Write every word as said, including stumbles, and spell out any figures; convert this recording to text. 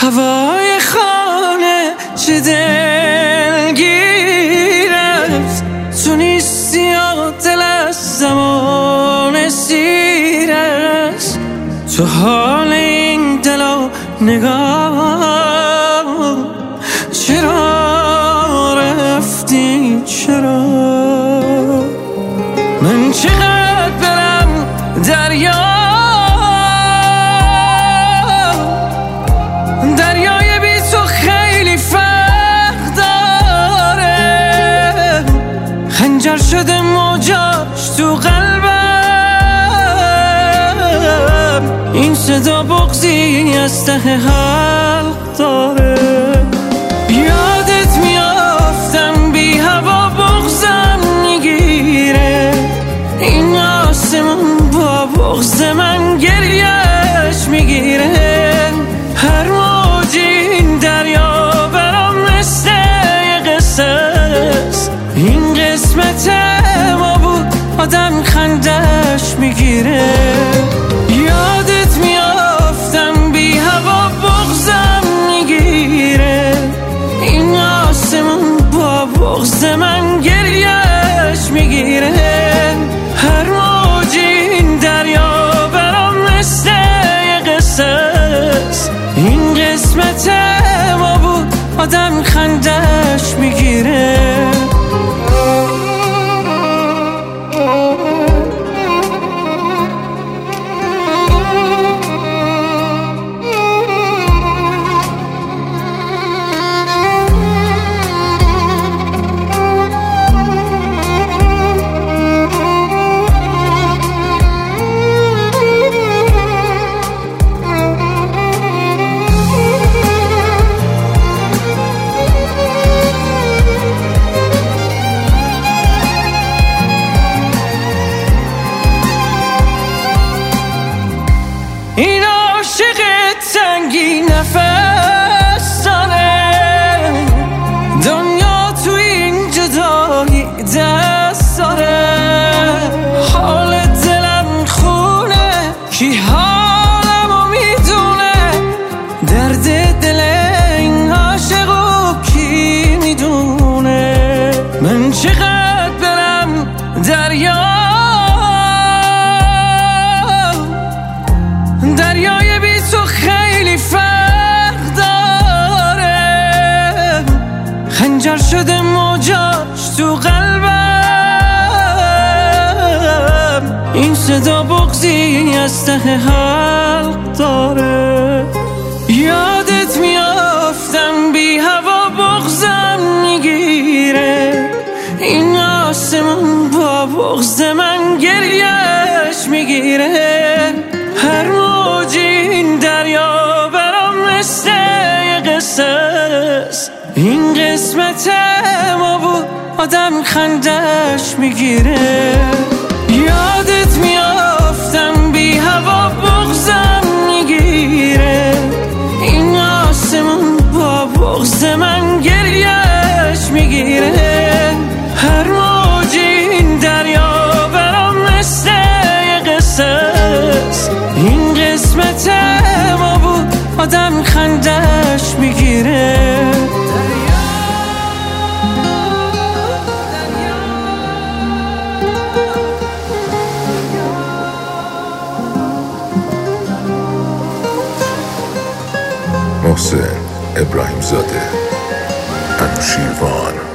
هوای خانه چه دلگیر است، تو نیستی و دل از زمان سیر است. تو حال این دل و نگاه چرا رفتی، چرا؟ من چقدر برم دریا، دریای بی تو خیلی فرق داره. خنجر شده موجاش تو قلبم، این صدا بغضی از ته حلق داره. یادت میافتم بی هوا بغضم میگیره، این آسمون با بغض من گریهش میگیره. هر موج این دریا برام مثل یه قصه است، این قسمت ما بود آدم خندش میگیره. یادت میافتم بی هوا بغضم میگیره، این آسمون با بغض من گریهش میگیره. هر موج این دریا برام مثل یه قصه است، این قسمت ما بود آدم خندش میگیره. این عاشق تنگی نفس داره، دنیا تو این جدایی دست داره. حال دلم خونه، کی حالمو میدونه، درد دل این عاشقو کی میدونه. من چقدر برم دریا، دریای بی تو خیلی فرق داره. خنجر شده موجاش تو قلبم، این صدا بغضی از ته حلق داره. یادت میافتم بی هوا بغضم میگیره، این آسمون با بغض من گریهش میگیره. هر موج این دریا برام مثل یه قصه است، این قسمت ما بود آدم خندش میگیره. یادت میافتم بی هوا بغضم میگیره، این آسمون با بغض من گریهش میگیره. هر موج این دریا برام مثل یه قصه است، این قسمت ما بود آدم خندش میگیره. محسن ابراهیم زاده، انوشیروان.